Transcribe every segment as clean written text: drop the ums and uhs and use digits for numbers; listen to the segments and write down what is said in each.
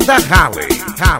Banda Halley.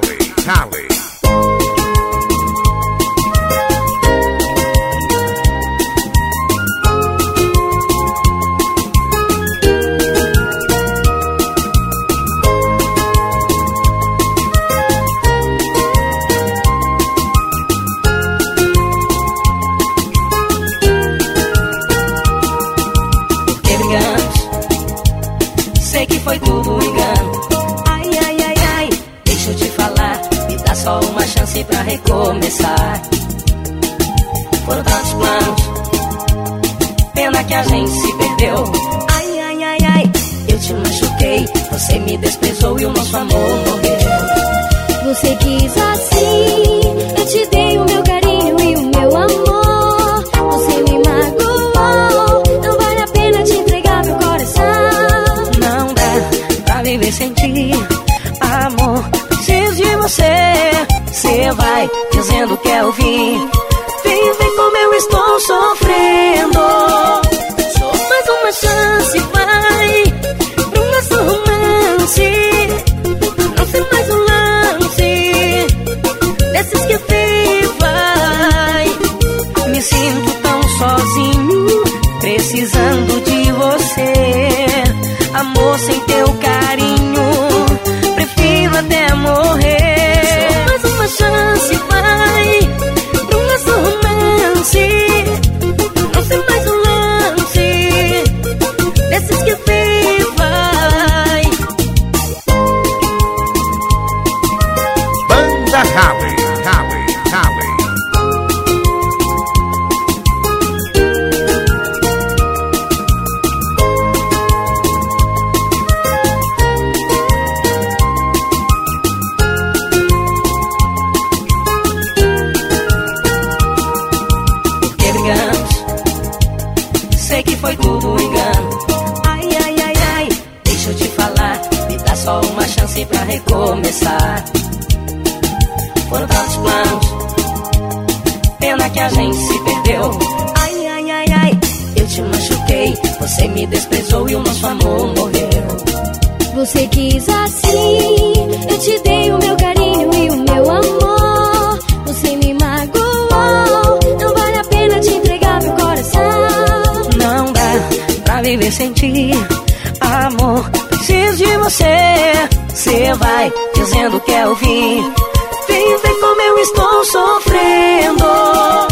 Sei que foi tudo um engano. Ai, ai, ai, ai, deixa eu te falar. Me dá só uma chance pra recomeçar. Foram tantos planos, pena que a gente se perdeu. Ai, ai, ai, ai, eu te machuquei. Você me desprezou e o nosso amor morreu. Você quis assim, eu te dei o meu carinho e o meu amor. Você me magoou, não vale a pena te entregar meu coração. Pra viver sem ti, amor, preciso de você. Cê vai dizendo que quer ouvir. Vem ver como eu estou sofrendo. Só mais uma chance, vai, pro nosso romance. Não ser mais um lance desses que vem, vai. Me sinto tão sozinho, precisando de você. Amor sem teu carinho, prefiro até morrer. Só mais uma chance, vai, pro nosso romance. Não ser mais um lance desses que vem, vai. Banda Halley. Sei que foi tudo um engano. Ai, ai, ai, ai, deixa eu te falar. Me dá só uma chance pra recomeçar. Foram tantos planos, pena que a gente se perdeu. Ai, ai, ai, ai, eu te machuquei. Você me desprezou e o nosso amor morreu. Você quis assim, eu te dei o meu carinho e o meu amor. Você me magoou, não vale a pena te entregar meu coração. Não dá pra viver sem ti, amor, preciso de você. Cê vai dizendo que quer ouvir. Vem ver como eu estou sofrendo.